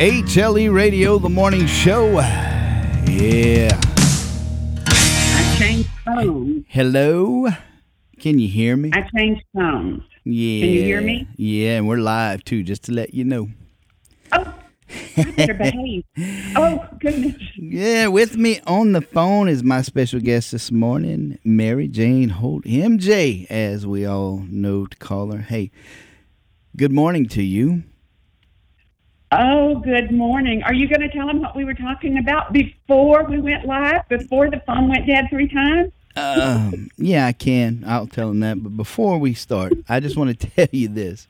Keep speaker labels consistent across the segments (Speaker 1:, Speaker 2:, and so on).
Speaker 1: HLE Radio, the morning show. Yeah.
Speaker 2: I changed phones.
Speaker 1: Hello? Can you hear me?
Speaker 2: I changed phones.
Speaker 1: Yeah.
Speaker 2: Can you hear me?
Speaker 1: Yeah, and we're live too, just to let you know.
Speaker 2: Oh, I better behave. Oh, goodness.
Speaker 1: Yeah, with me on the phone is my special guest this morning, Mary Jane Holt, MJ, as we all know to call her. Hey, good morning to you.
Speaker 2: Oh, good morning. Are you going to tell them what we were talking about before we went live, before the phone went dead 3 times?
Speaker 1: Yeah, I can. I'll tell them that. But before we start, I just want to tell you this.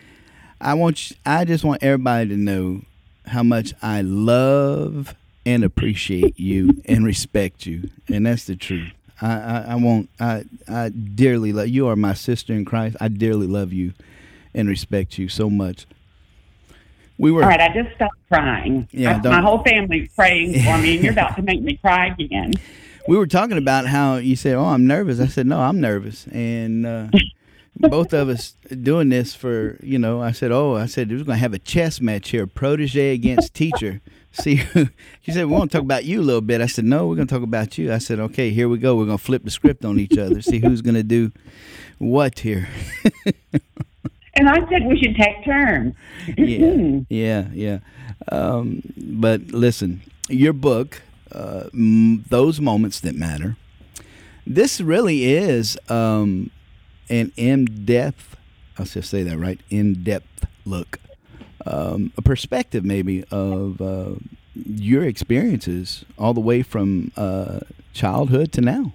Speaker 1: I just want everybody to know how much I love and appreciate you and respect you, and that's the truth. I dearly love you. Are my sister in Christ. I dearly love you and respect you so much. All
Speaker 2: right, I just stopped crying.
Speaker 1: Yeah,
Speaker 2: my whole family's praying for me, and you're about to make me cry again.
Speaker 1: We were talking about how you said, "Oh, I'm nervous." I said, "No, I'm nervous," and both of us doing this for, I said, we're going to have a chess match here, protege against teacher. See, she said, we want to talk about you a little bit. I said, no, we're going to talk about you. I said, okay, here we go. We're going to flip the script on each other, see who's going to do what here.
Speaker 2: And I said we should take turns.
Speaker 1: Yeah. But listen, your book, Those Moments That Matter, this really is an in-depth, I'll just say that right, in-depth look, a perspective maybe of your experiences all the way from childhood to now.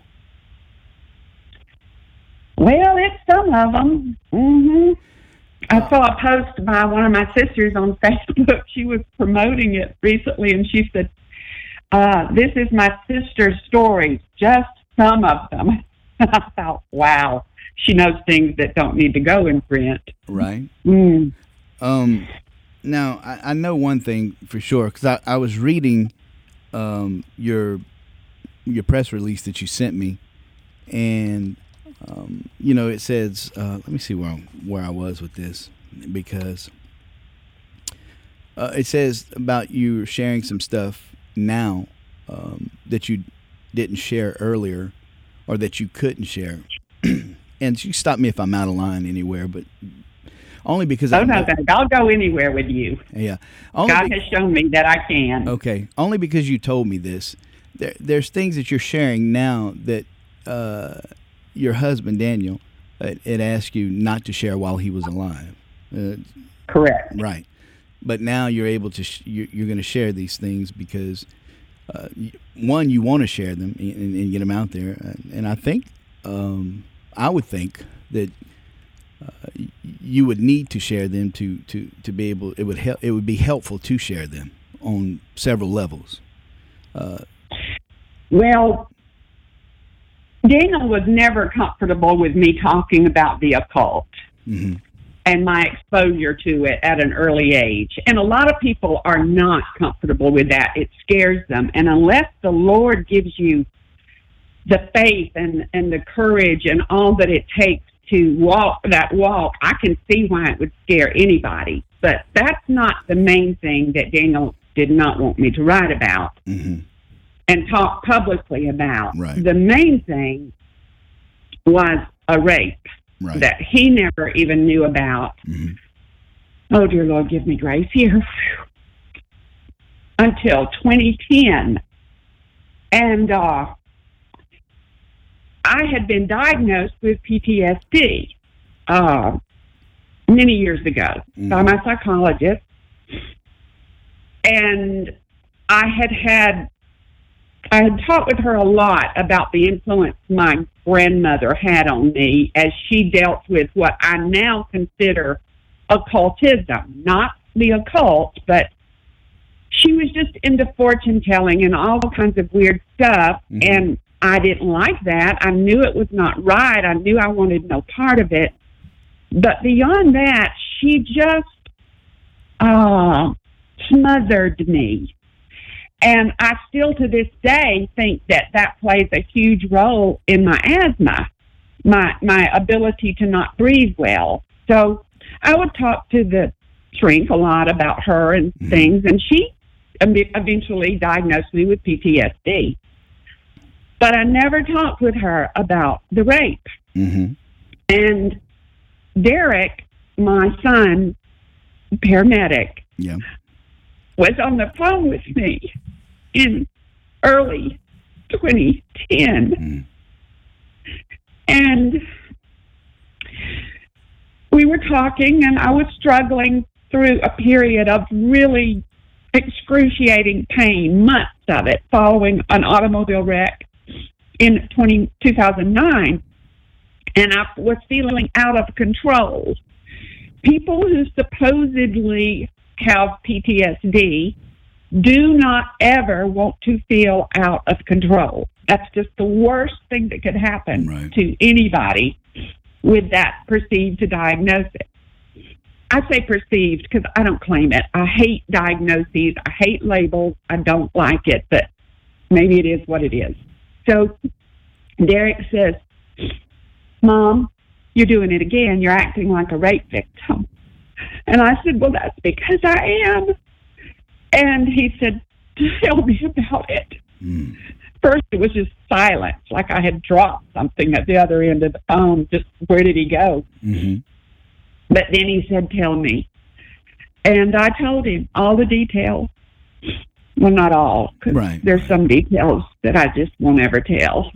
Speaker 2: Well, it's some of them. Mm-hmm. I saw a post by one of my sisters on Facebook. She was promoting it recently, and she said, this is my sister's stories, just some of them. I thought, wow, she knows things that don't need to go in print.
Speaker 1: Right.
Speaker 2: Mm.
Speaker 1: Now, I know one thing for sure, because I was reading your press release that you sent me, and it says, let me see where I was with this, because it says about you sharing some stuff now that you didn't share earlier, or that you couldn't share. And you stop me if I'm out of line anywhere, but only because
Speaker 2: I'll go anywhere with you.
Speaker 1: Yeah,
Speaker 2: God has shown me that I can.
Speaker 1: Okay, only because you told me this. There's things that you're sharing now that your husband Daniel had asked you not to share while he was alive.
Speaker 2: Correct.
Speaker 1: Right, but now you're able to. You're going to share these things because one, you want to share them and get them out there, and I think. I would think that you would need to share them to be able. It would be helpful to share them on several levels.
Speaker 2: Well, Daniel was never comfortable with me talking about the occult and my exposure to it at an early age. And a lot of people are not comfortable with that. It scares them. And unless the Lord gives you the faith and the courage and all that it takes to walk that walk, I can see why it would scare anybody. But that's not the main thing that Daniel did not want me to write about and talk publicly about.
Speaker 1: Right.
Speaker 2: The main thing was a rape that he never even knew about. Oh, dear Lord, give me grace here. Until 2010. And I had been diagnosed with PTSD many years ago by my psychologist, and I had talked with her a lot about the influence my grandmother had on me as she dealt with what I now consider occultism, not the occult, but she was just into fortune telling and all kinds of weird stuff, and I didn't like that. I knew it was not right. I knew I wanted no part of it. But beyond that, she just smothered me. And I still to this day think that plays a huge role in my asthma, my ability to not breathe well. So I would talk to the shrink a lot about her and things, and she eventually diagnosed me with PTSD. But I never talked with her about the rape.
Speaker 1: Mm-hmm.
Speaker 2: And Derek, my son, paramedic, was on the phone with me in early 2010. And we were talking, and I was struggling through a period of really excruciating pain, months of it, following an automobile wreck in 2009. And I was feeling out of control. People who supposedly have PTSD do not ever want to feel out of control. That's just the worst thing that could happen to anybody with that perceived diagnosis. I say perceived because I don't claim it. I hate diagnoses. I hate labels. I don't like it, but maybe it is what it is. So Derek says, Mom, you're doing it again. You're acting like a rape victim. And I said, well, that's because I am. And he said, tell me about it. First, it was just silence, like I had dropped something at the other end of the phone. Just, where did he go? But then he said, tell me. And I told him all the details. Well, not all, because there's some details that I just won't ever tell.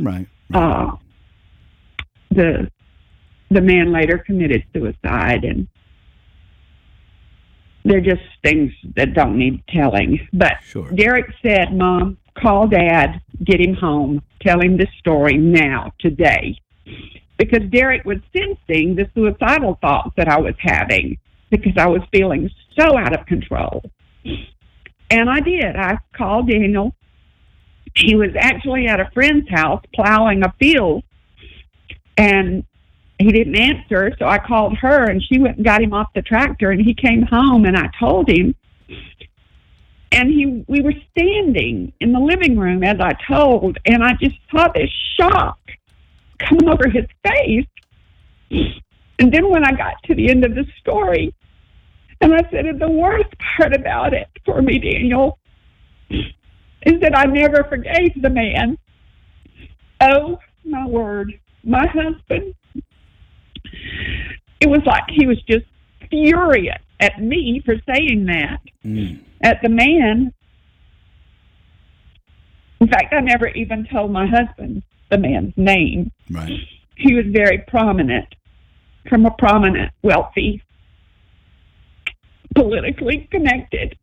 Speaker 2: The man later committed suicide, and they're just things that don't need telling. But Derek said, Mom, call Dad, get him home, tell him this story now, today. Because Derek was sensing the suicidal thoughts that I was having because I was feeling so out of control. And I did. I called Daniel. He was actually at a friend's house plowing a field, and he didn't answer, so I called her, and she went and got him off the tractor, and he came home, and I told him. And we were standing in the living room, as I told, and I just saw this shock come over his face. And then when I got to the end of the story, and I said, the worst part about it for me, Daniel, is that I never forgave the man. Oh, my word. My husband, it was like he was just furious at me for saying that. At the man. In fact, I never even told my husband the man's name. He was very prominent, from a prominent, wealthy, politically connected,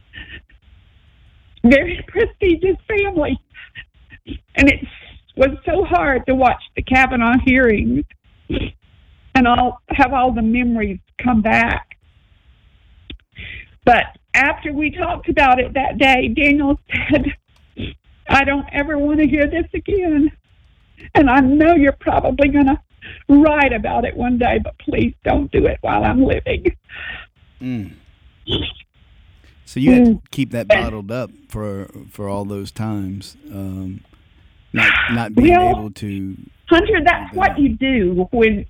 Speaker 2: very prestigious family. And it was so hard to watch the Kavanaugh hearings and have all the memories come back. But after we talked about it that day, Daniel said, I don't ever want to hear this again. And I know you're probably going to write about it one day, but please don't do it while I'm living.
Speaker 1: So you had to keep that bottled up for all those times, not being able to.
Speaker 2: Hunter, that's what you do when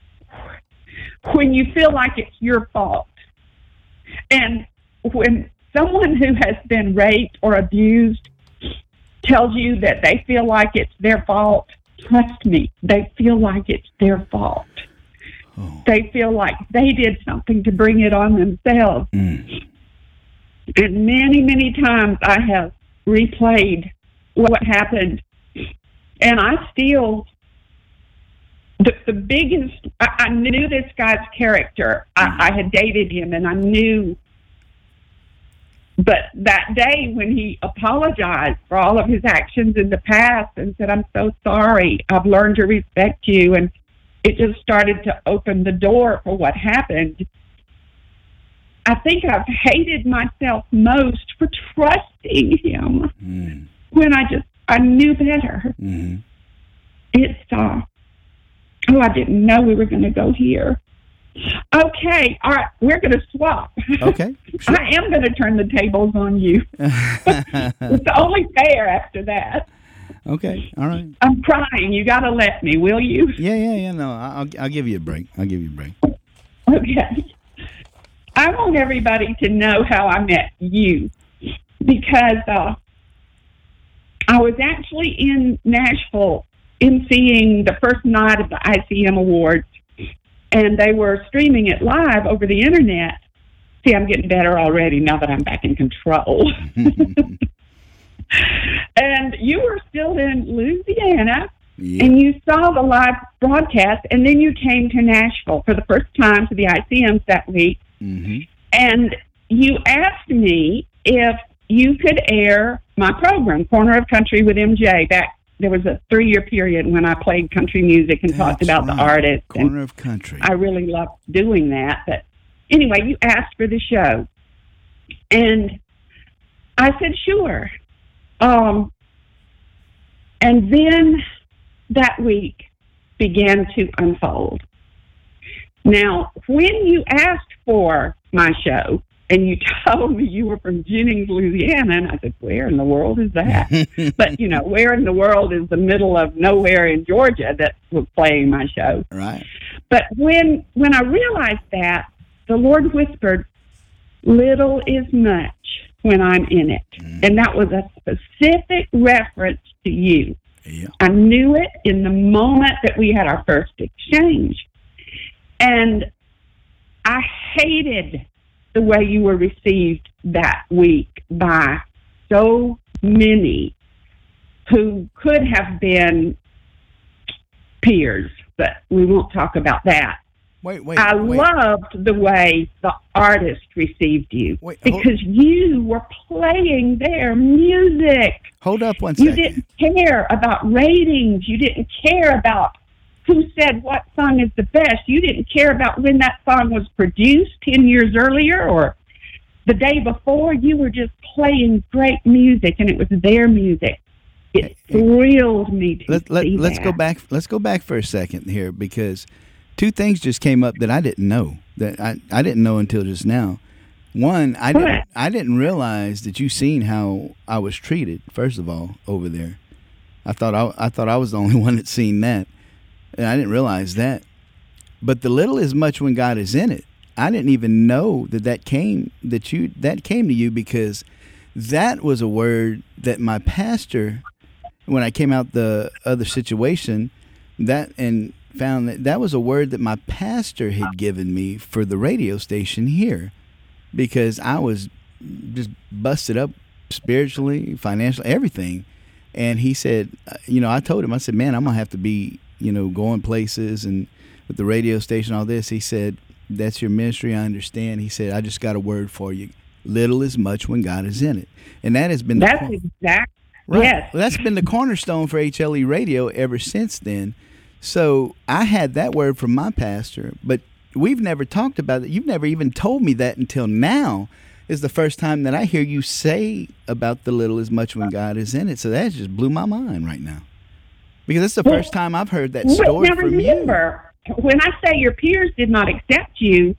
Speaker 2: you feel like it's your fault. And when someone who has been raped or abused tells you that they feel like it's their fault, trust me, they feel like it's their fault. They feel like they did something to bring it on themselves. And many, many times I have replayed what happened. And I still, the biggest, I knew this guy's character. I had dated him, and I knew. But that day when he apologized for all of his actions in the past and said, I'm so sorry, I've learned to respect you, and it just started to open the door for what happened. I think I've hated myself most for trusting him when I knew better. It's, I didn't know we were going to go here. Okay, all right, we're going to swap.
Speaker 1: Okay, sure.
Speaker 2: I am going to turn the tables on you. It's only fair after that.
Speaker 1: Okay, all right.
Speaker 2: I'm crying. You got to let me, will you?
Speaker 1: Yeah. No, I'll give you a break.
Speaker 2: Okay. I want everybody to know how I met you, because I was actually in Nashville emceeing the first night of the ICM Awards, and they were streaming it live over the internet. See, I'm getting better already now that I'm back in control. And you were still in Louisiana, and you saw the live broadcast, and then you came to Nashville for the first time to the ICMs that week.
Speaker 1: Mm-hmm.
Speaker 2: And you asked me if you could air my program, Corner of Country with MJ. There was a 3-year period when I played country music and talked about the artists.
Speaker 1: Corner of Country.
Speaker 2: I really loved doing that. But anyway, you asked for the show. And I said, sure. And then that week began to unfold. Now, when you asked for my show and you told me you were from Jennings, Louisiana, and I said, where in the world is that? But, where in the world is the middle of nowhere in Georgia that was playing my show?
Speaker 1: Right.
Speaker 2: But when I realized that, the Lord whispered, little is much when I'm in it. And that was a specific reference to you.
Speaker 1: Yeah.
Speaker 2: I knew it in the moment that we had our first exchange. And I hated the way you were received that week by so many who could have been peers, but we won't talk about that.
Speaker 1: Wait.
Speaker 2: I loved the way the artist received you, because you were playing their music.
Speaker 1: Hold up one second.
Speaker 2: You didn't care about ratings. You didn't care about who said what song is the best. You didn't care about when that song was produced 10 years earlier or the day before. You were just playing great music, and it was their music. It thrilled me to see
Speaker 1: let's
Speaker 2: that.
Speaker 1: Let's go back for a second here, because two things just came up that I didn't know, that I didn't know until just now. One, I didn't realize that you seen how I was treated, first of all, over there. I thought I was the only one that seen that, and I didn't realize that. But the little is much when God is in it. I didn't even know that came to you, because that was a word that my pastor, when I came out the other situation, found that was a word that my pastor had given me for the radio station here, because I was just busted up spiritually, financially, everything. And he said, I told him, I said, man, I'm going to have to be, going places and with the radio station, all this. He said, that's your ministry, I understand. He said, I just got a word for you. Little is much when God is in it. And that has been
Speaker 2: exactly.
Speaker 1: Right.
Speaker 2: Yes.
Speaker 1: Well, that's been the cornerstone for HLE Radio ever since then. So I had that word from my pastor, but we've never talked about it. You've never even told me that until now. Is the first time that I hear you say about the little is much when God is in it. So that just blew my mind right now, because it's the first time I've heard that story from you.
Speaker 2: When I say your peers did not accept you,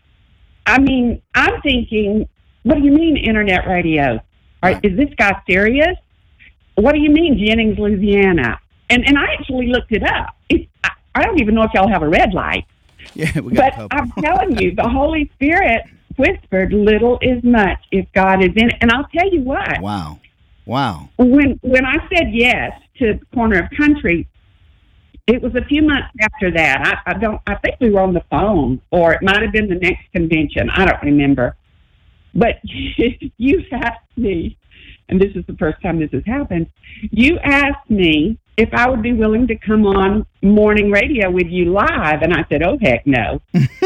Speaker 2: I mean, I'm thinking, what do you mean internet radio?
Speaker 1: Right.
Speaker 2: Is this guy serious? What do you mean Jennings, Louisiana? And I actually looked it up. I don't even know if y'all have a red light.
Speaker 1: Yeah, we got a couple.
Speaker 2: But I'm telling you, the Holy Spirit whispered, little is much if God is in it. And I'll tell you what.
Speaker 1: Wow.
Speaker 2: When I said yes to Corner of Country, it was a few months after that. I think we were on the phone, or it might have been the next convention. I don't remember. But you asked me, and this is the first time this has happened, you asked me if I would be willing to come on morning radio with you live. And I said, oh, heck no.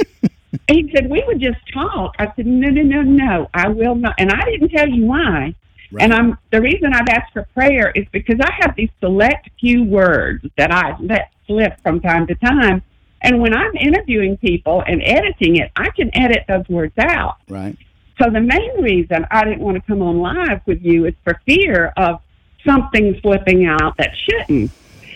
Speaker 2: He said, we would just talk. I said, no, I will not. And I didn't tell you why. Right. And the reason I've asked for prayer is because I have these select few words that I let slip from time to time. And when I'm interviewing people and editing it, I can edit those words out.
Speaker 1: Right.
Speaker 2: So the main reason I didn't want to come on live with you is for fear of something slipping out that shouldn't.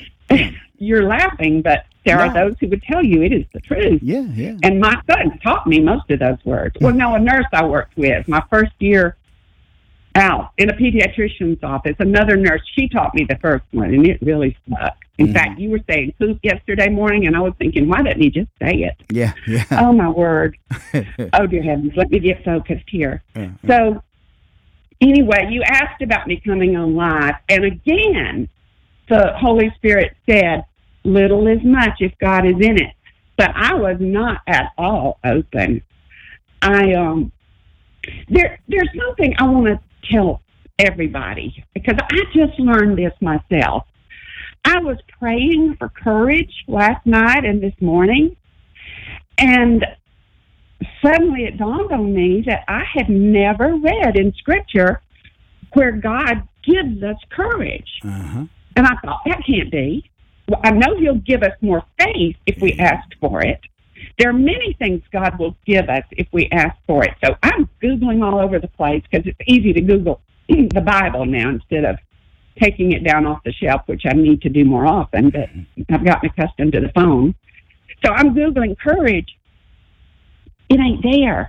Speaker 2: You're laughing, but there are those who would tell you it is the truth.
Speaker 1: Yeah.
Speaker 2: And my son taught me most of those words. Well, no, a nurse I worked with, my first year out in a pediatrician's office, another nurse, she taught me the first one, and it really stuck. In fact, you were saying poop yesterday morning, and I was thinking, why didn't he just say it?
Speaker 1: Yeah.
Speaker 2: Oh, my word. Oh, dear heavens. Let me get focused here. So, anyway, you asked about me coming on live. And again, the Holy Spirit said, little is much if God is in it. But I was not at all open. There's something I want to tell everybody, because I just learned this myself. I was praying for courage last night and this morning, and suddenly it dawned on me that I had never read in Scripture where God gives us courage. And I thought, that can't be. Well, I know He'll give us more faith if we ask for it. There are many things God will give us if we ask for it. So I'm Googling all over the place, because it's easy to Google the Bible now instead of taking it down off the shelf, which I need to do more often, but I've gotten accustomed to the phone. So I'm Googling courage. It ain't there.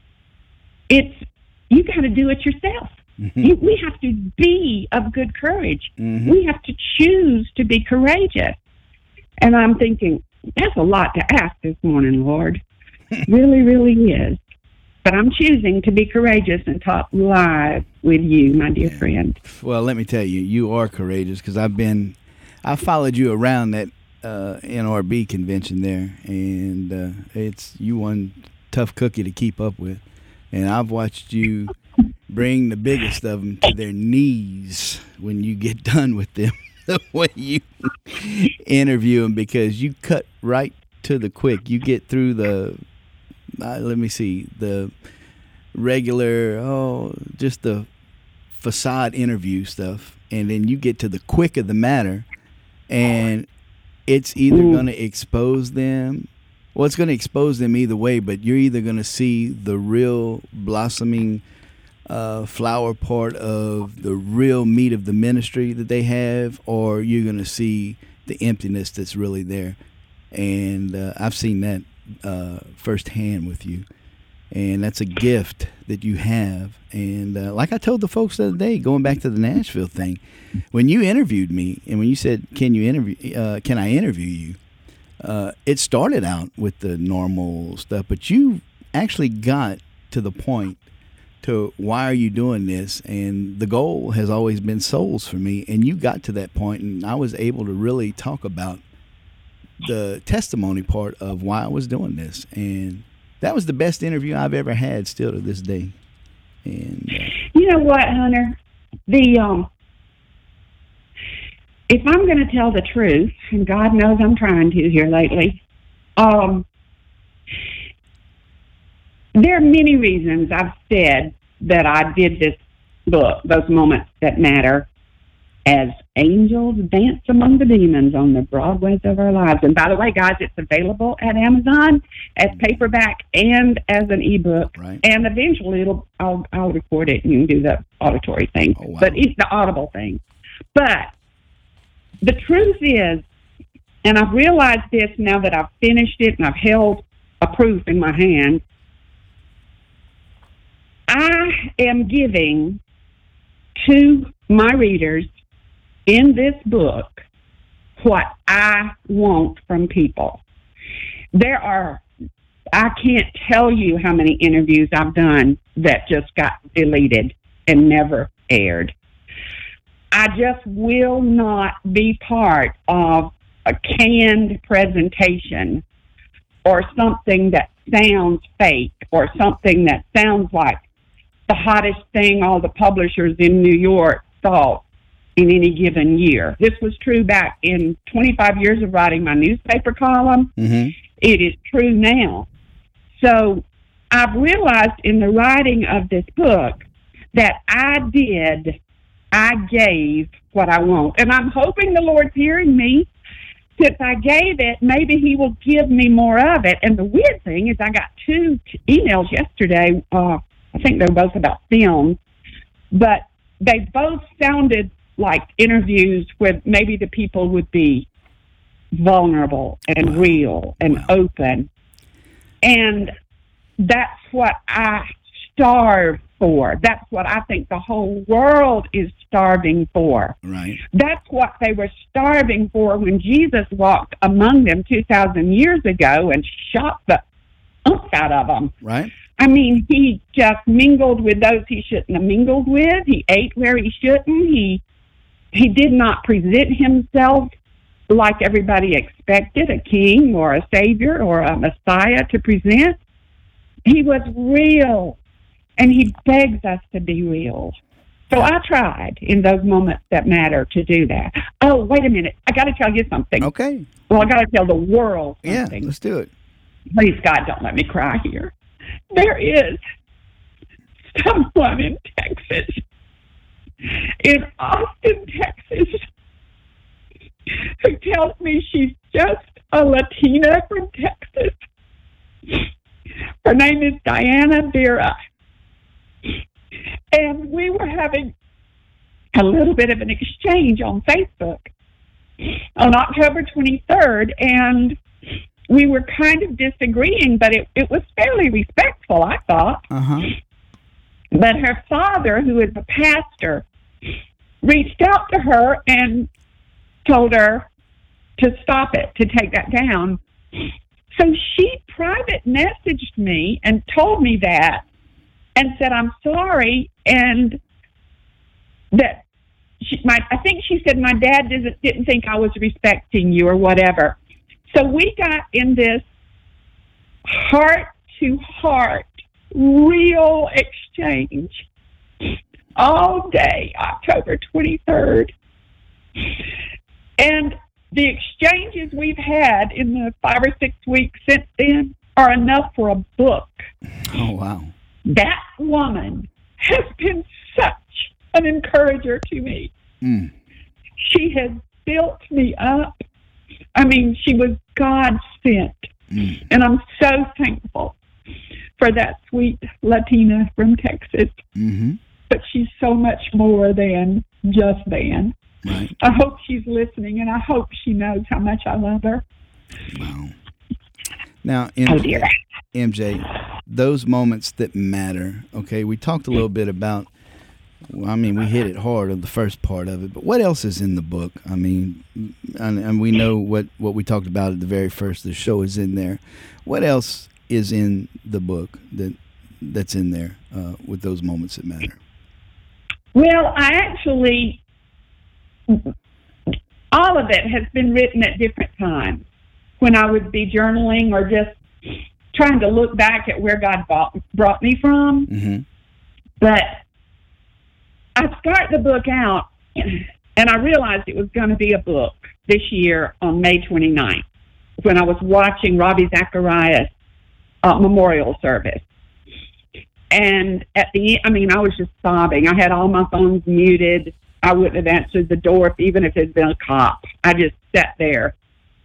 Speaker 2: You got to do it yourself. We have to be of good courage. We have to choose to be courageous. And I'm thinking, that's a lot to ask this morning, Lord. Really, really is. But I'm choosing to be courageous and talk live with you, my dear friend.
Speaker 1: Well, let me tell you, you are courageous, because I followed you around that NRB convention there, and it's you one tough cookie to keep up with. And I've watched you bring the biggest of them to their knees when you get done with them, the way you interview them, because you cut right to the quick. You get through the the regular, just the facade interview stuff, and then you get to the quick of the matter, and it's either going to expose them. Well, it's going to expose them either way, but you're either going to see the real blossoming flower part of the real meat of the ministry that they have, or you're going to see the emptiness that's really there. And I've seen that firsthand with you, and that's a gift that you have. And like I told the folks the other day, going back to the Nashville thing, when you interviewed me and when you said, can I interview you, it started out with the normal stuff, but you actually got to the point to why are you doing this, and the goal has always been souls for me, and you got to that point, and I was able to really talk about the testimony part of why I was doing this, and that was the best interview I've ever had, still to this day. And
Speaker 2: you know what, Hunter, if I'm going to tell the truth, and God knows I'm trying to here lately, there are many reasons I've said that I did this book, Those Moments That Matter, as angels dance among the demons on the broadways of our lives. And by the way, guys, it's available at Amazon as paperback and as an ebook.
Speaker 1: Right.
Speaker 2: And eventually I'll record it and you can do the auditory thing.
Speaker 1: Oh, wow.
Speaker 2: But it's the audible thing. But the truth is, and I've realized this now that I've finished it and I've held a proof in my hand, I am giving to my readers in this book what I want from people. I can't tell you how many interviews I've done that just got deleted and never aired. I just will not be part of a canned presentation or something that sounds fake or something that sounds like the hottest thing all the publishers in New York thought in any given year. This was true back in 25 years of writing my newspaper column. Mm-hmm. It is true now. So I've realized in the writing of this book that I gave what I want. And I'm hoping the Lord's hearing me. Since I gave it, maybe He will give me more of it. And the weird thing is I got 2 emails yesterday. I think they're both about film, but they both sounded like interviews where maybe the people would be vulnerable and real and open. And that's what I starve for. That's what I think the whole world is starving for.
Speaker 1: Right.
Speaker 2: That's what they were starving for when Jesus walked among them 2,000 years ago and shocked the out of them.
Speaker 1: Right.
Speaker 2: I mean, he just mingled with those he shouldn't have mingled with. He ate where he shouldn't. He did not present himself like everybody expected a king or a savior or a Messiah to present. He was real, and he begs us to be real. So I tried in those moments that matter to do that. Oh, wait a minute. I got to tell you something.
Speaker 1: Okay.
Speaker 2: Well, I got to tell the world something.
Speaker 1: Yeah, let's do it.
Speaker 2: Please, God, don't let me cry here. There is someone in Texas, in Austin, Texas, who tells me she's just a Latina from Texas. Her name is Diana Vera. And we were having a little bit of an exchange on Facebook on October 23rd, and we were kind of disagreeing, but it was fairly respectful, I thought.
Speaker 1: Uh-huh.
Speaker 2: But her father, who is a pastor, reached out to her and told her to stop it, to take that down. So she private messaged me and told me that and said, I'm sorry, and that I think she said my dad didn't think I was respecting you or whatever. So we got in this heart-to-heart, real exchange all day, October 23rd. And the exchanges we've had in the 5 or 6 weeks since then are enough for a book.
Speaker 1: Oh, wow.
Speaker 2: That woman has been such an encourager to me.
Speaker 1: Mm.
Speaker 2: She has built me up. I mean, she was God sent. Mm. And I'm so thankful for that sweet Latina from Texas.
Speaker 1: Mm-hmm.
Speaker 2: But she's so much more than just Van.
Speaker 1: Right.
Speaker 2: I hope she's listening, and I hope she knows how much I love her.
Speaker 1: Wow. Now,
Speaker 2: dear.
Speaker 1: MJ, those moments that matter, okay, we talked a little bit about, well, I mean, we hit it hard on the first part of it, but what else is in the book? I mean, and we know what we talked about at the very first of the show is in there. What else is in the book that's in there with those moments that matter?
Speaker 2: Well, all of it has been written at different times when I would be journaling or just trying to look back at where God brought me from. Mm-hmm. But I start the book out, and I realized it was going to be a book this year on May 29th when I was watching Ravi Zacharias' memorial service. And at the end, I was just sobbing. I had all my phones muted. I wouldn't have answered the door even if it had been a cop. I just sat there,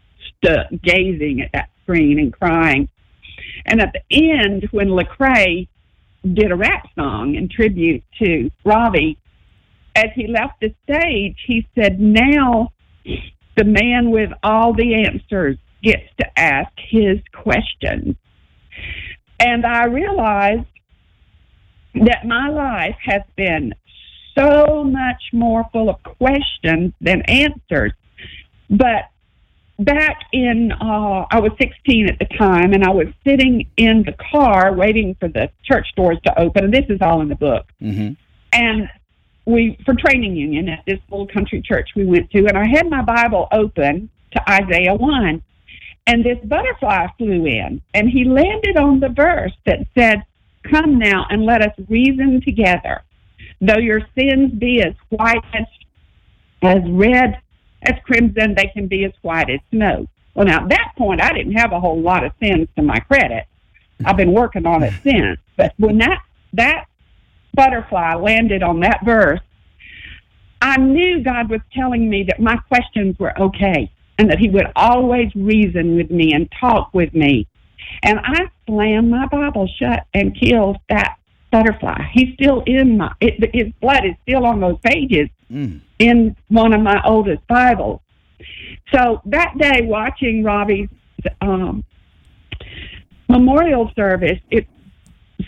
Speaker 2: gazing at that screen and crying. And at the end, when Lecrae did a rap song in tribute to Ravi, as he left the stage, he said, now the man with all the answers gets to ask his questions. And I realized that my life has been so much more full of questions than answers. But back in, I was 16 at the time, and I was sitting in the car waiting for the church doors to open, and this is all in the book. Mm-hmm. And for training union at this little country church we went to, and I had my Bible open to Isaiah 1, and this butterfly flew in, and he landed on the verse that said, come now and let us reason together. Though your sins be as white as red as crimson, they can be as white as snow. Well, now, at that point, I didn't have a whole lot of sins to my credit. I've been working on it since. But when that butterfly landed on that verse, I knew God was telling me that my questions were okay and that he would always reason with me and talk with me. And I slammed my Bible shut and killed that butterfly. He's still in his blood is still on those pages in one of my oldest Bibles. So that day, watching Ravi's memorial service, it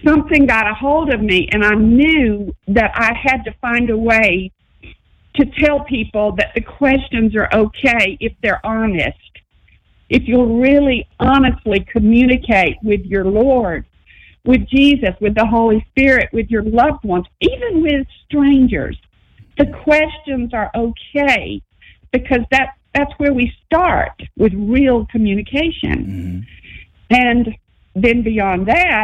Speaker 2: something got a hold of me, and I knew that I had to find a way to tell people that the questions are okay if they're honest. If you'll really honestly communicate with your Lord, with Jesus, with the Holy Spirit, with your loved ones, even with strangers, the questions are okay, because that's where we start with real communication. Mm-hmm. And then beyond that,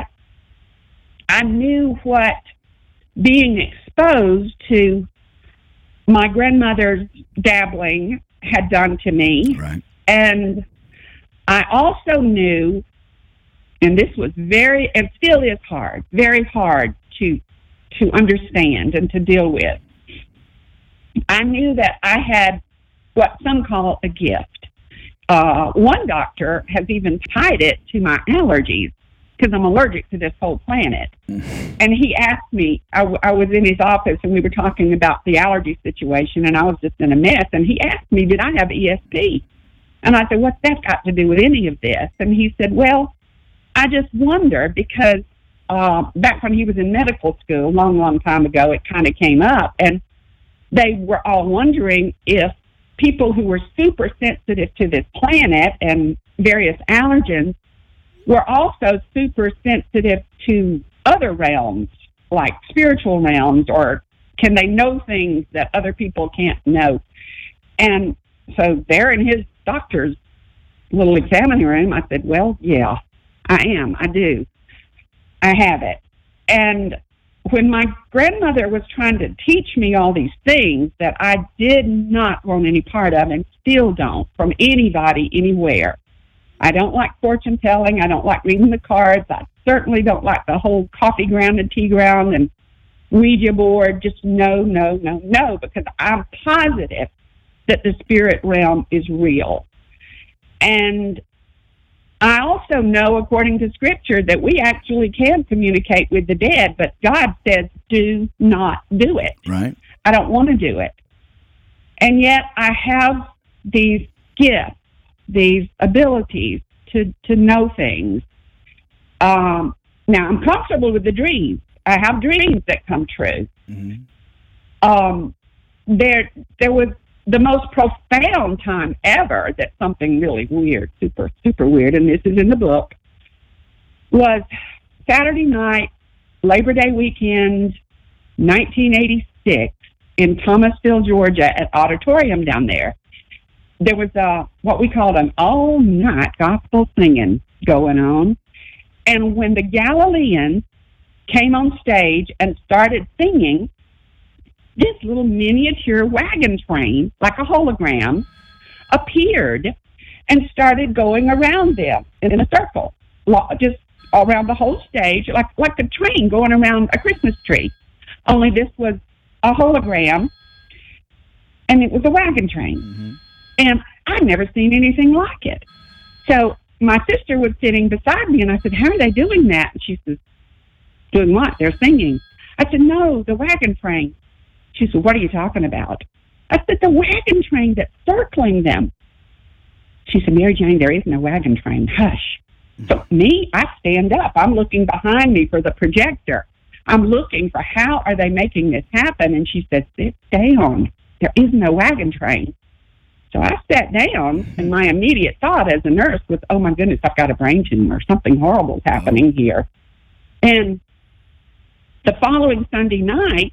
Speaker 2: I knew what being exposed to my grandmother's dabbling had done to me.
Speaker 1: Right.
Speaker 2: And I also knew, and this was very, and still is hard, very hard to understand and to deal with. I knew that I had what some call a gift. One doctor has even tied it to my allergies, because I'm allergic to this whole planet. And he asked me, I was in his office, and we were talking about the allergy situation, and I was just in a mess, and he asked me, did I have ESP? And I said, what's that got to do with any of this? And he said, well, I just wonder, because back when he was in medical school, long time ago, it kind of came up, and they were all wondering if people who were super sensitive to this planet and various allergens were also super sensitive to other realms, like spiritual realms, or can they know things that other people can't know? And so there in his doctor's little examining room, I said, well, yeah, I do. I have it. And when my grandmother was trying to teach me all these things that I did not want any part of, and still don't, from anybody, anywhere. I don't like fortune telling. I don't like reading the cards. I certainly don't like the whole coffee ground and tea ground and Ouija board. Just no, because I'm positive that the spirit realm is real. And I also know, according to Scripture, that we actually can communicate with the dead, but God says, do not do it.
Speaker 1: Right.
Speaker 2: I don't want to do it. And yet I have these gifts, these abilities to know things. Now, I'm comfortable with the dreams. I have dreams that come true. Mm-hmm. There was the most profound time ever that something really weird, super weird, and this is in the book, was Saturday night, Labor Day weekend, 1986, in Thomasville, Georgia, at Auditorium down there. There was what we called an all-night gospel singing going on. And when the Galileans came on stage and started singing, this little miniature wagon train, like a hologram, appeared and started going around them in a circle, just around the whole stage, like a train going around a Christmas tree. Only this was a hologram, and it was a wagon train. Mm-hmm. And I'd never seen anything like it. So my sister was sitting beside me, and I said, how are they doing that? And she says, doing what? They're singing. I said, no, the wagon train. She said, what are you talking about? I said, the wagon train that's circling them. She said, Mary Jane, there is no wagon train. Hush. So me, I stand up. I'm looking behind me for the projector. I'm looking for how are they making this happen. And she said, sit down. There is no wagon train. So I sat down, and my immediate thought as a nurse was, oh, my goodness, I've got a brain tumor. Something horrible is happening here. And the following Sunday night,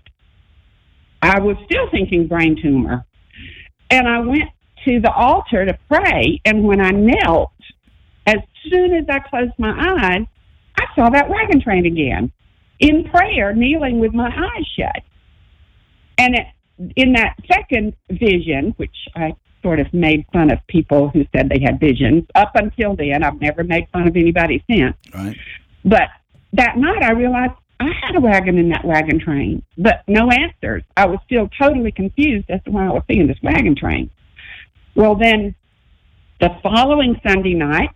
Speaker 2: I was still thinking brain tumor. And I went to the altar to pray, and when I knelt, as soon as I closed my eyes, I saw that wagon train again, in prayer, kneeling with my eyes shut. And in that second vision, which I sort of made fun of people who said they had visions. Up until then, I've never made fun of anybody since.
Speaker 1: Right.
Speaker 2: But that night I realized I had a wagon in that wagon train, but no answers. I was still totally confused as to why I was seeing this wagon train. Well, then the following Sunday night,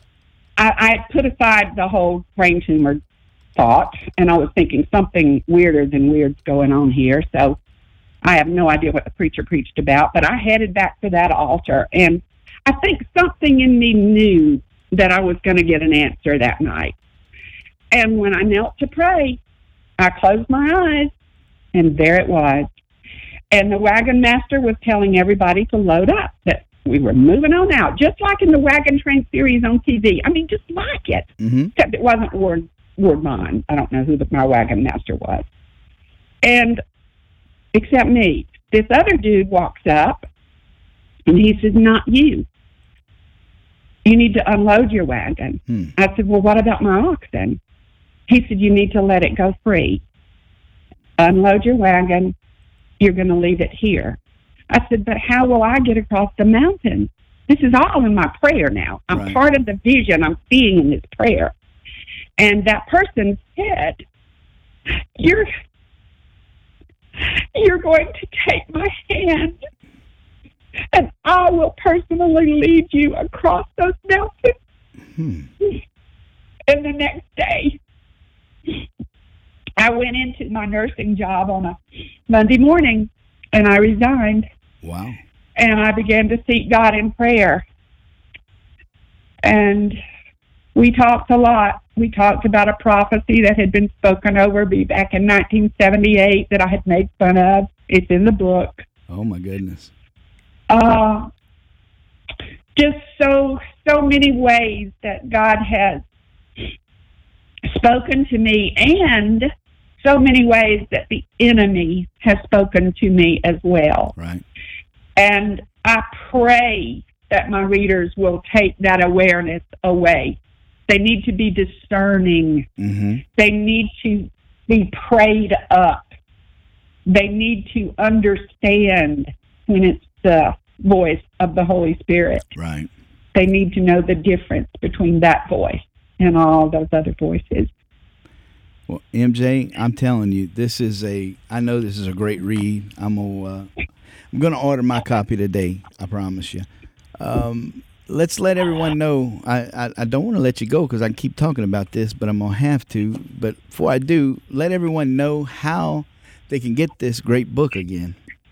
Speaker 2: I put aside the whole brain tumor thought, and I was thinking something weirder than weird's going on here. So I have no idea what the preacher preached about, but I headed back to that altar, and I think something in me knew that I was going to get an answer that night. And when I knelt to pray, I closed my eyes, and there it was. And the wagon master was telling everybody to load up, that we were moving on out, just like in the Wagon Train series on TV. I mean, just like it.
Speaker 1: Mm-hmm.
Speaker 2: Except it wasn't Ward Bond. I don't know who my wagon master was. And except me. This other dude walks up, and he says, not you. You need to unload your wagon. I said, well, what about my oxen? He said, you need to let it go free. Unload your wagon. You're going to leave it here. I said, but how will I get across the mountain? This is all in my prayer now. I'm
Speaker 1: right.
Speaker 2: part of the vision I'm seeing in this prayer. And that person said, you're going to take my hand, and I will personally lead you across those mountains. And the next day, I went into my nursing job on a Monday morning, and I resigned.
Speaker 1: Wow.
Speaker 2: And I began to seek God in prayer. And we talked a lot. We talked about a prophecy that had been spoken over me back in 1978 that I had made fun of. It's in the book.
Speaker 1: Oh, my goodness.
Speaker 2: Just so many ways that God has spoken to me, and so many ways that the enemy has spoken to me as well.
Speaker 1: Right.
Speaker 2: And I pray that my readers will take that awareness away. They need to be discerning.
Speaker 1: Mm-hmm.
Speaker 2: They need to be prayed up. They need to understand when it's the voice of the Holy Spirit.
Speaker 1: Right.
Speaker 2: They need to know the difference between that voice and all those other voices.
Speaker 1: Well, MJ, I'm telling you, I know this is a great read. I'm gonna order my copy today. I promise you. Let's let everyone know. I don't want to let you go because I keep talking about this, but I'm gonna have to. But before I do, let everyone know how they can get this great book again.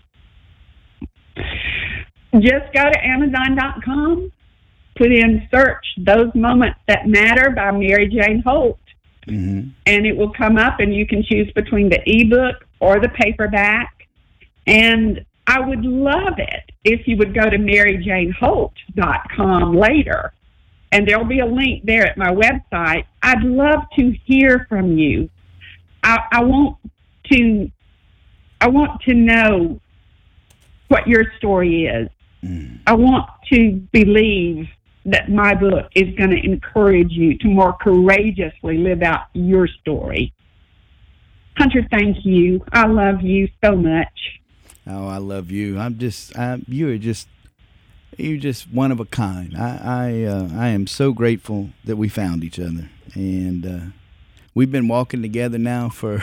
Speaker 2: Just go to Amazon.com, put in search "Those Moments That Matter" by Mary Jane Holt. Mm-hmm. And it will come up, and you can choose between the ebook or the paperback. And I would love it if you would go to MaryJaneHolt.com later, and there'll be a link there at my website. I'd love to hear from you. I want to know what your story is. I want to believe that my book is going to encourage you to more courageously live out your story. Hunter, thank you. I love you so much.
Speaker 1: Oh, I love you. You're just one of a kind. I am so grateful that we found each other, and we've been walking together now for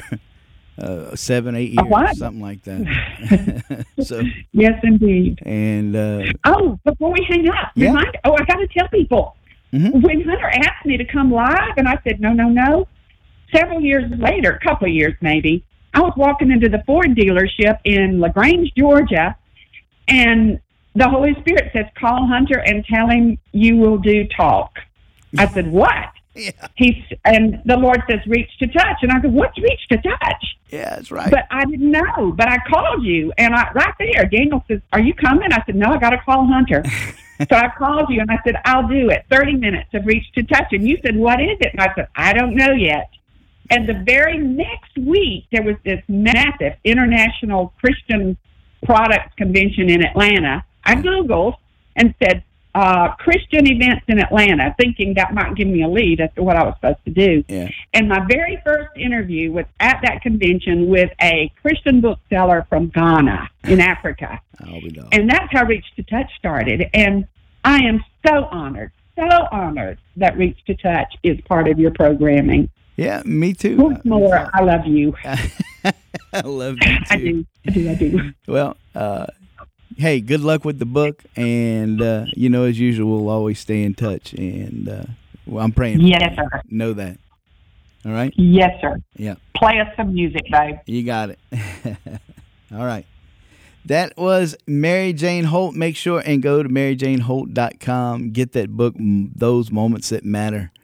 Speaker 1: 7, 8 years, something like that. So
Speaker 2: yes, indeed.
Speaker 1: And
Speaker 2: before we hang up, I got to tell people, when Hunter asked me to come live, and I said no. Several years later, a couple of years maybe, I was walking into the Ford dealership in LaGrange, Georgia, and the Holy Spirit says, "Call Hunter and tell him you will do talk." I said, "What?"
Speaker 1: Yeah.
Speaker 2: And the Lord says, "Reach to touch." And I said, "What's reach to touch?"
Speaker 1: Yeah, that's right.
Speaker 2: But I didn't know. But I called you, and right there, Daniel says, "Are you coming?" I said, "No, I got to call Hunter." So I called you, and I said, "I'll do it. 30 minutes of reach to touch." And you said, "What is it?" And I said, "I don't know yet." And the very next week, there was this massive international Christian products convention in Atlanta. I Googled and said, Christian events in Atlanta, thinking that might give me a lead as to what I was supposed to do.
Speaker 1: Yeah.
Speaker 2: And my very first interview was at that convention with a Christian bookseller from Ghana in Africa. And that's how Reach to Touch started. And I am so honored that Reach to Touch is part of your programming.
Speaker 1: Yeah, me too.
Speaker 2: Once more, I love you.
Speaker 1: I love you too.
Speaker 2: I do.
Speaker 1: Well, hey, good luck with the book, and as usual, we'll always stay in touch. And I'm praying for you.
Speaker 2: Yes, sir.
Speaker 1: Know that. All right?
Speaker 2: Yes, sir.
Speaker 1: Yeah.
Speaker 2: Play us some music, babe.
Speaker 1: You got it. All right. That was Mary Jane Holt. Make sure and go to MaryJaneHolt.com. Get that book, Those Moments That Matter.